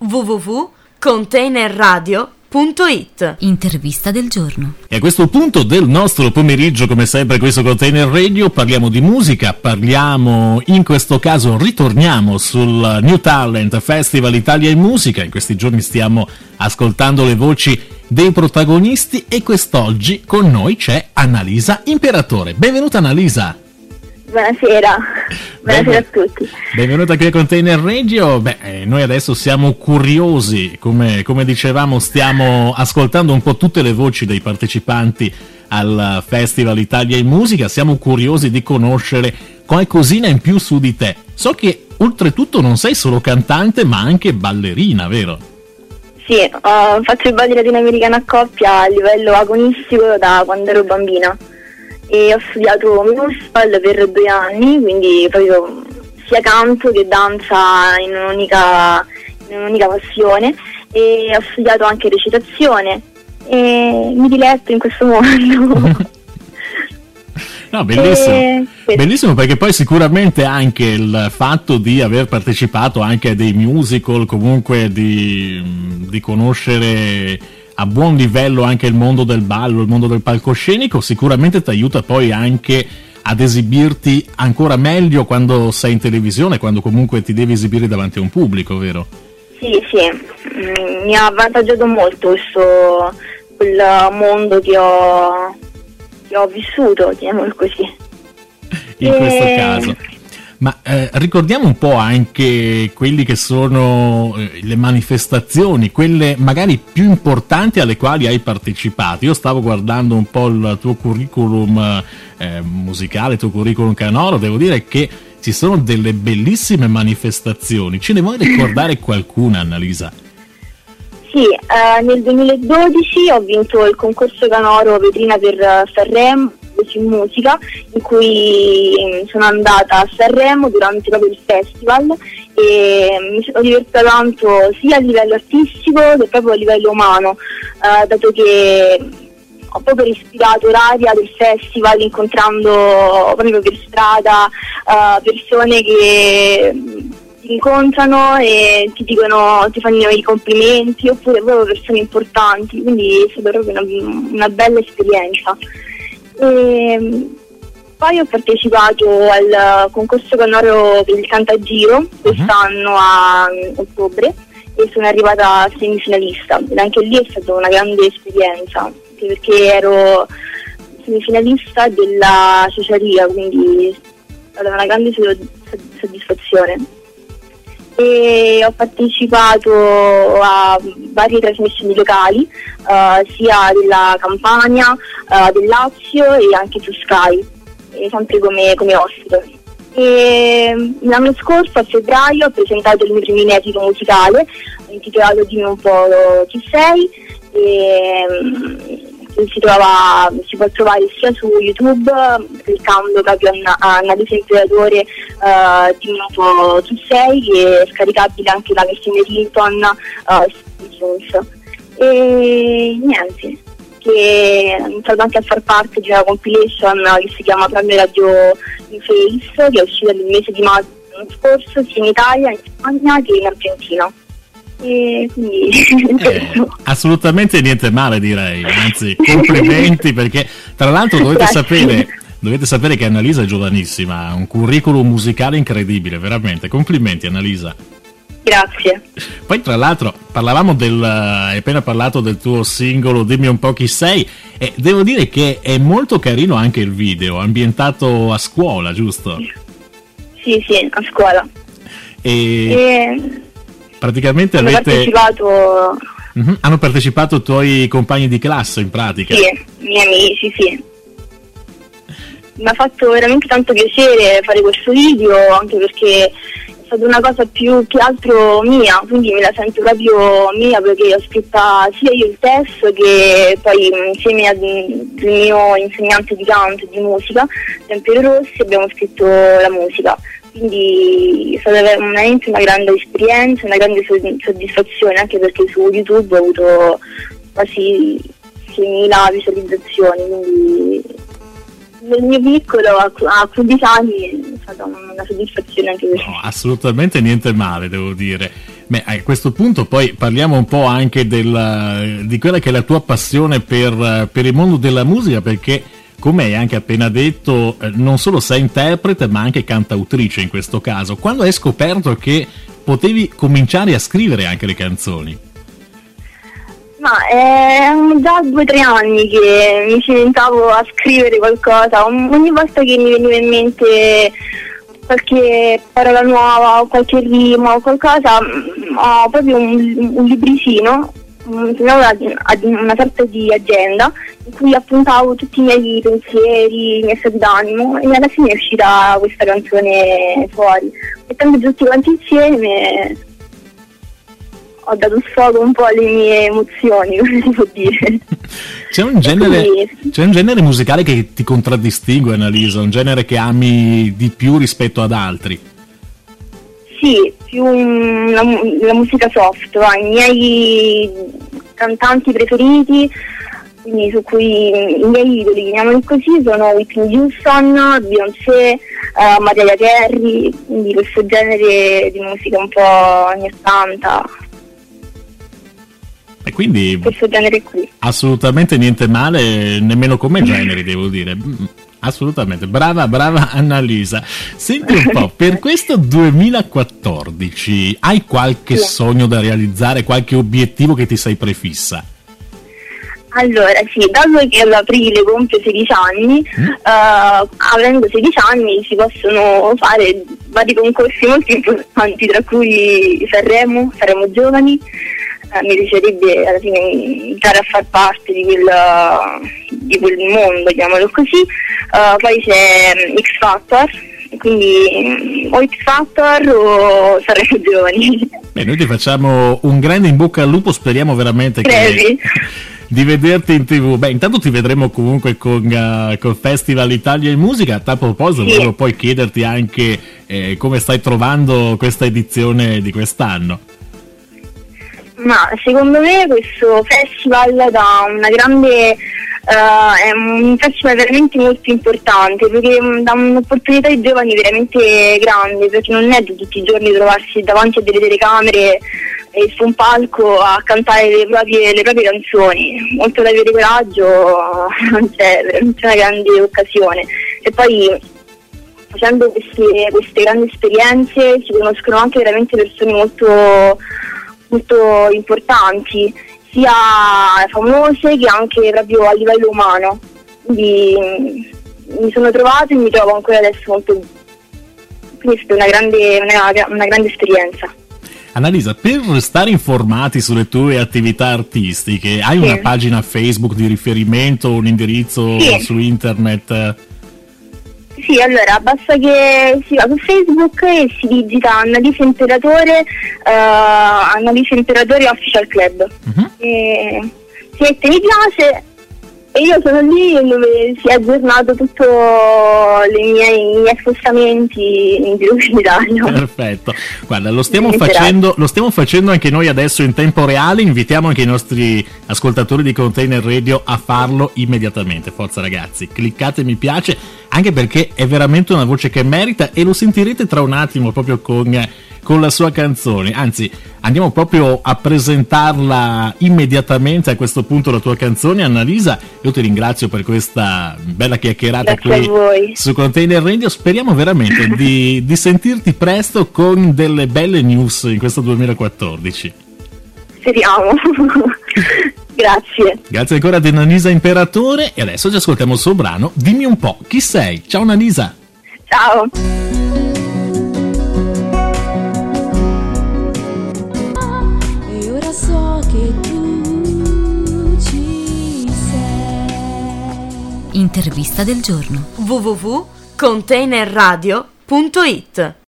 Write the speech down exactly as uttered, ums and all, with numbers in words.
w w w punto container radio punto it. Intervista del giorno. E a questo punto del nostro pomeriggio, come sempre, questo Container Radio, parliamo di musica, parliamo, in questo caso ritorniamo sul New Talent Festival Italia in Musica. In questi giorni stiamo ascoltando le voci dei protagonisti e quest'oggi con noi c'è Annalisa Imperatore. Benvenuta Annalisa. Buonasera, buonasera a tutti. Benvenuta qui a Container Radio. Beh, eh, noi adesso siamo curiosi, come, come dicevamo, stiamo ascoltando un po' tutte le voci dei partecipanti al Festival Italia in Musica, siamo curiosi di conoscere qualcosina in più su di te. So che oltretutto non sei solo cantante ma anche ballerina, vero? Sì, uh, faccio i balli latinoamericani a coppia a livello agonistico da quando ero bambina. E ho studiato musical per due anni, quindi proprio sia canto che danza in un'unica, in un'unica passione, e ho studiato anche recitazione e mi diletto in questo mondo. No, bellissimo, e... bellissimo, perché poi sicuramente anche il fatto di aver partecipato anche a dei musical, comunque di, di conoscere a buon livello anche il mondo del ballo, il mondo del palcoscenico, sicuramente ti aiuta poi anche ad esibirti ancora meglio quando sei in televisione, quando comunque ti devi esibire davanti a un pubblico, vero? Sì, sì, mm, mi ha avvantaggiato molto questo quel mondo che ho, che ho vissuto, chiamiamolo così. In e... questo caso. Ma eh, ricordiamo un po' anche quelli che sono eh, le manifestazioni, quelle magari più importanti alle quali hai partecipato. Io stavo guardando un po' il tuo curriculum eh, musicale, il tuo curriculum canoro, devo dire che ci sono delle bellissime manifestazioni. Ce ne vuoi ricordare qualcuna, Annalisa? Sì, eh, nel duemiladodici ho vinto il concorso canoro vetrina per Sanremo in musica, in cui sono andata a Sanremo durante proprio il festival e mi sono divertita tanto sia a livello artistico che proprio a livello umano, eh, dato che ho proprio respirato l'aria del festival incontrando proprio per strada eh, persone che ti incontrano e ti dicono, ti fanno i complimenti, oppure proprio persone importanti, quindi è stata proprio una, una bella esperienza. E poi ho partecipato al concorso canoro per il Cantagiro quest'anno a ottobre e sono arrivata semifinalista, ed anche lì è stata una grande esperienza, anche perché ero semifinalista della Ciociaria, quindi è stata una grande soddisfazione. E ho partecipato a varie trasmissioni locali, uh, sia della Campania, uh, del Lazio e anche su Sky, e sempre come, come ospite. E l'anno scorso, a febbraio, ho presentato il mio primo inedito musicale intitolato Dimmi un po' chi sei, e um, si trova, si può trovare sia su YouTube, cliccando proprio a Annalisa Imperatore, uh, Dimmi un po' chi sei, che è scaricabile anche la versione Rington uh, e niente, che ho iniziato anche a far parte di una compilation che si chiama Premio Radio in Face, che è uscita nel mese di maggio l'anno scorso, sia in Italia, in Spagna che in Argentina. E quindi eh, assolutamente niente male, direi, anzi complimenti, perché tra l'altro dovete sapere dovete sapere che Annalisa è giovanissima, ha un curriculum musicale incredibile, veramente, complimenti Annalisa. Grazie. Poi tra l'altro parlavamo del hai appena parlato del tuo singolo Dimmi un po' chi sei, e devo dire che è molto carino anche il video, ambientato a scuola, giusto? Sì, sì, a scuola. E, e... praticamente hanno avete partecipato uh-huh. hanno partecipato i tuoi compagni di classe, in pratica? Sì, miei amici, sì. Mi ha fatto veramente tanto piacere fare questo video, anche perché è stata una cosa più che altro mia, quindi me la sento proprio mia, perché ho scritta sia io il testo che poi insieme al mio insegnante di canto e di musica, Giampiero Rossi, abbiamo scritto la musica. Quindi è stata veramente una grande esperienza, una grande soddisfazione, anche perché su YouTube ho avuto quasi seimila visualizzazioni, quindi nel mio piccolo a, a quindici anni è stata una soddisfazione anche per me. No, assolutamente niente male, devo dire. Beh, a questo punto poi parliamo un po' anche del, di quella che è la tua passione per, per il mondo della musica, perché come hai anche appena detto, non solo sei interprete ma anche cantautrice in questo caso. Quando hai scoperto che potevi cominciare a scrivere anche le canzoni? Ma è già due o tre anni che mi cimentavo a scrivere qualcosa. Ogni volta che mi veniva in mente qualche parola nuova o qualche rima o qualcosa, ho proprio un, un libricino, una sorta di agenda in cui appuntavo tutti i miei pensieri, i miei stati d'animo, e alla fine è uscita questa canzone fuori. Mettendo tutti quanti insieme ho dato sfogo un po' alle mie emozioni, come si può dire. C'è un genere, c'è un genere musicale che ti contraddistingue, Annalisa, un genere che ami di più rispetto ad altri? Sì, più la, la musica soft, va. I miei cantanti preferiti, quindi su cui i miei idoli, chiamiamoli così, sono Whitney Houston, Beyoncé, uh, Mariah Carey, quindi questo genere di musica un po' anni ottanta. E quindi questo genere qui. Assolutamente niente male, nemmeno come generi, devo dire. Assolutamente, brava, brava Annalisa. Senti un po', per questo duemilaquattordici hai qualche sì. sogno da realizzare, qualche obiettivo che ti sei prefissa? Allora sì, dato che ad aprile compie sedici anni, mm. uh, avendo sedici anni si possono fare vari concorsi molto importanti, tra cui Sanremo, Sanremo Giovani. Uh, mi piacerebbe alla fine entrare a far parte di quel, di quel mondo, chiamiamolo così. Uh, poi c'è X Factor, quindi o X Factor o Sanremo Giovani. Beh, noi ti facciamo un grande in bocca al lupo, speriamo veramente che... di vederti in tv. Beh, intanto ti vedremo comunque con uh, col Festival Italia in Musica. A tal proposito, sì. volevo poi chiederti anche eh, come stai trovando questa edizione di quest'anno. Ma secondo me questo festival dà una grande uh, è un festival veramente molto importante, perché dà un'opportunità ai giovani veramente grande, perché non è di tutti i giorni trovarsi davanti a delle telecamere e su un palco a cantare le proprie, le proprie canzoni. Molto da avere coraggio, non c'è, veramente una grande occasione. E poi facendo queste, queste grandi esperienze si conoscono anche veramente persone molto molto importanti, sia famose che anche proprio a livello umano. Quindi mi sono trovata e mi trovo ancora adesso molto bene. Quindi è stata una grande, una, una grande esperienza. Annalisa, per restare informati sulle tue attività artistiche, hai sì. una pagina Facebook di riferimento, un indirizzo sì. su internet? Sì, allora basta che si va su Facebook e si digita Annalisa Imperatore, uh, Annalisa Imperatore Official Club. Uh-huh. E si mette mi piace e io sono lì dove si è aggiornato tutto i miei, miei spostamenti in giro in Italia. Perfetto, guarda, lo stiamo facendo lo stiamo facendo anche noi adesso in tempo reale. Invitiamo anche i nostri ascoltatori di Container Radio a farlo immediatamente. Forza ragazzi, cliccate mi piace, anche perché è veramente una voce che merita, e lo sentirete tra un attimo proprio con con la sua canzone. Anzi, andiamo proprio a presentarla immediatamente a questo punto, la tua canzone. Annalisa, io ti ringrazio per questa bella chiacchierata Grazie qui su Container Radio. Speriamo veramente di, di sentirti presto con delle belle news in questo duemilaquattordici. Speriamo. Grazie. Grazie ancora ad Annalisa Imperatore, e adesso ci ascoltiamo il suo brano Dimmi un po' chi sei. Ciao Annalisa. Ciao. Intervista del giorno. w w w punto container radio punto it